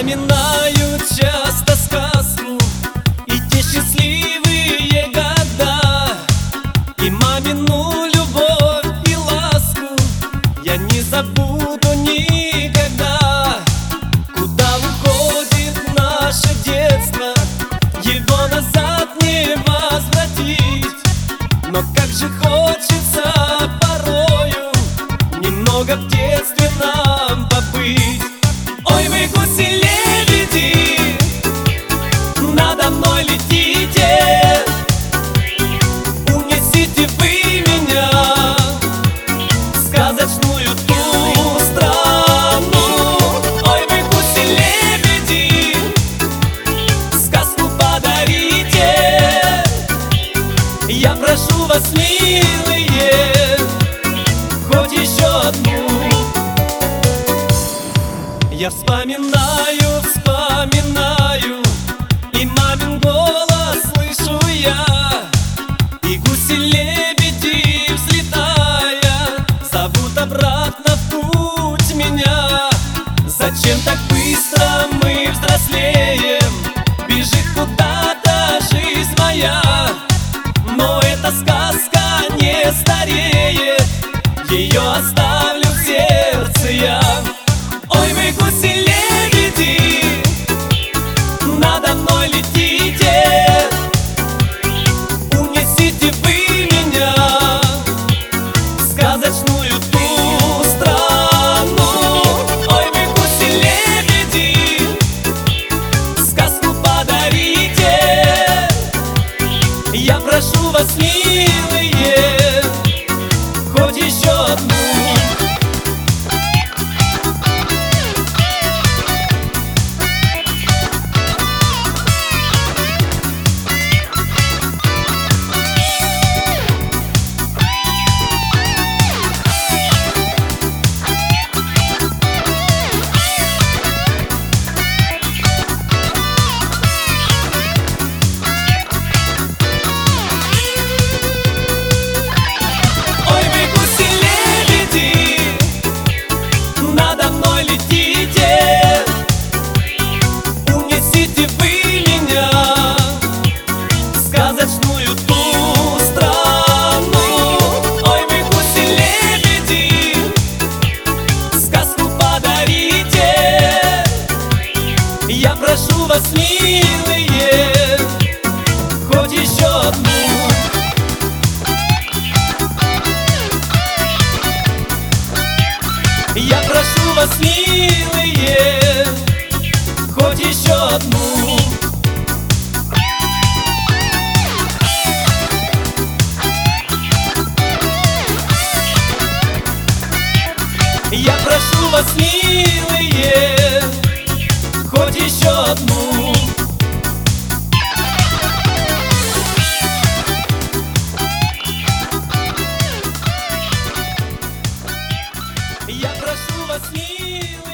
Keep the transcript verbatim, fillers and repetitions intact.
вспоминаю часто сказку и те счастливые года, и мамину любовь и ласку я не забуду никогда. Куда уходит наше детство, его назад не возвратить, но как же хочется порою немного в детстве нам побыть. Ой, вы гуси-лебеди, надо мной летите, унесите вы меня в сказочную ту страну. Ой, вы гуси-лебеди, сказку подарите, я прошу вас, милые, хоть еще одну. Я вспоминаю, вспоминаю, и мамин голос слышу я, и гуси-лебеди, взлетая, зовут обратно в путь меня. Зачем так быстро мы взрослеем, бежит куда-то жизнь моя, но эта сказка не стареет, ее оставлю в сердце я. Ой, вы гуси-лебеди, надо мной летите, унесите вы меня в сказочную ту страну. Ой, вы гуси-лебеди, сказку подарите, я прошу вас, милые, хоть еще одну. Унесите вы меня в сказочную ту страну. Ой, вы гуси-лебеди, сказку подарите, я прошу вас, милые, хоть еще одну. Я прошу вас, милые, хоть еще одну. Я прошу вас, милые, хоть еще одну. Я прошу вас, милые.